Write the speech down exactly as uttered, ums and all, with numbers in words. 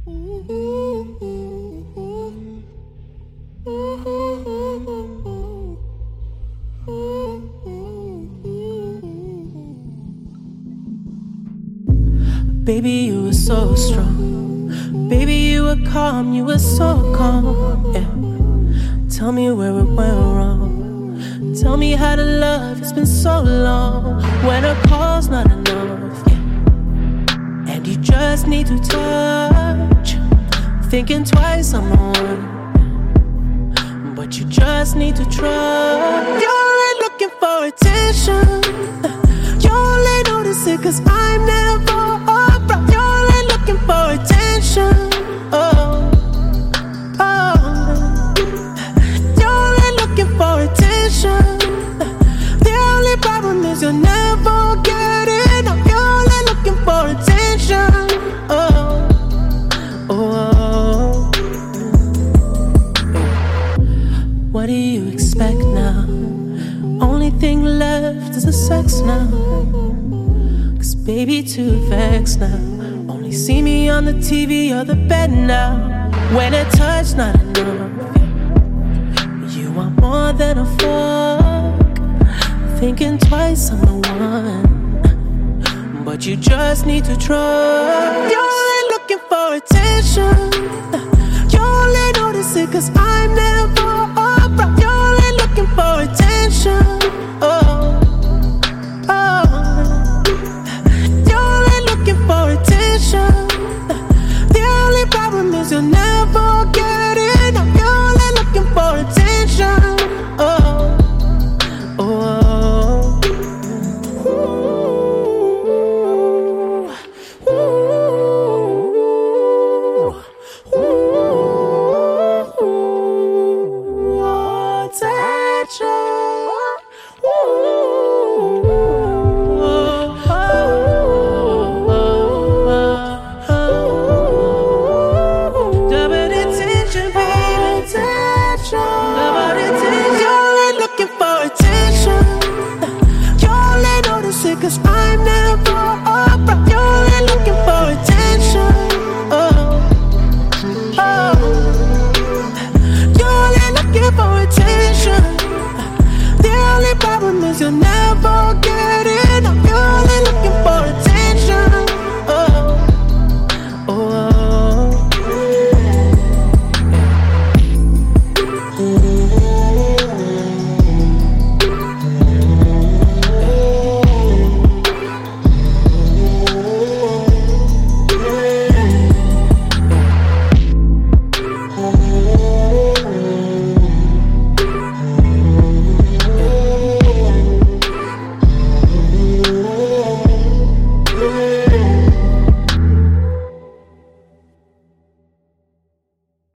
Baby, you were so strong. Baby, you were calm, you were so calm. Yeah. Tell me where it went wrong. Tell me how to love, it's been so long. When a call's not enough, yeah. And you just need to touch. Thinking twice, I'm the one. But you just need to trust. You're looking for attention. You only notice it cause I'm never around. You're looking for attention. Oh, oh. You're looking for attention. The only problem is you'll never get enough. You're only looking for attention. Oh, oh. What do you expect now? Only thing left is the sex now. Cause baby, too vexed now. Only see me on the T V or the bed now. When a touch not enough, you want more than a fuck. Thinking twice, I'm the one. But you just need to trust.